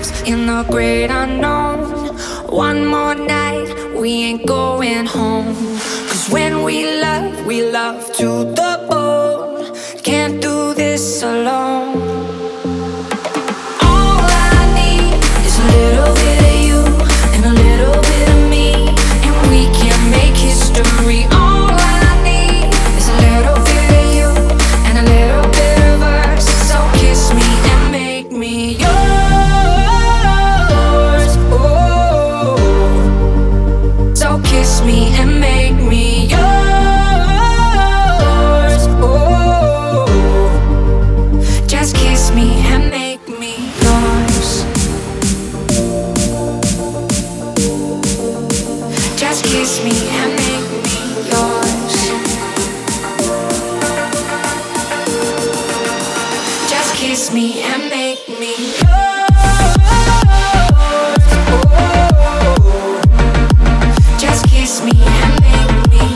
ourselves in the great unknown. One more night, we ain't going home. 'Cause when we love to the bone. Can't do this alone. All I need is a little bit of you and a little bit of me, and we can make history. All I need is a little bit of you and a little bit of us. So kiss me and make me yours. Oh, so kiss me and make me yours. Oh, just kiss me and make me yours. Just kiss me and make me yours. Just kiss me and make me yours. Oh, just kiss me and make me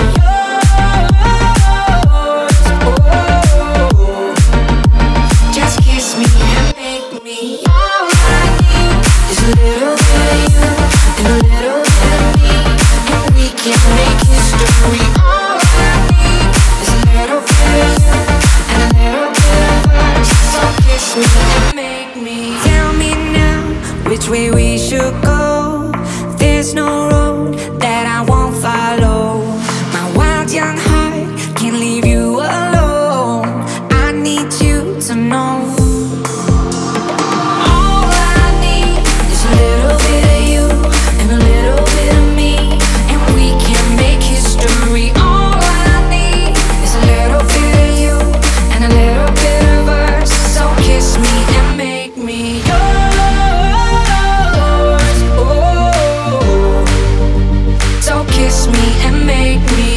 yours. Oh, just kiss me and make me. All I need is a little bit of you and a little bit of me, and we can make history. All I need is a little bit of you and a little bit of us. So kiss me and make me. Tell me now which way we should go. There's no road that I won't follow. My wild young heart can't leave you alone. I need you to know. All I need is a little bit of you and a little bit of me, and we can make history. All I need is a little bit of you and a little bit of us. So kiss me and make me yours. Oh, so kiss me and make me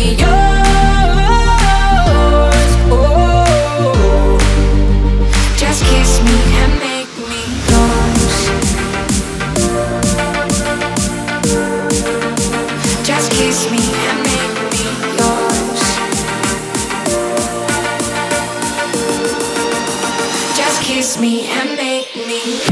yours. Oh, just kiss me and make me yours. Just kiss me and make me yours. Just kiss me and make me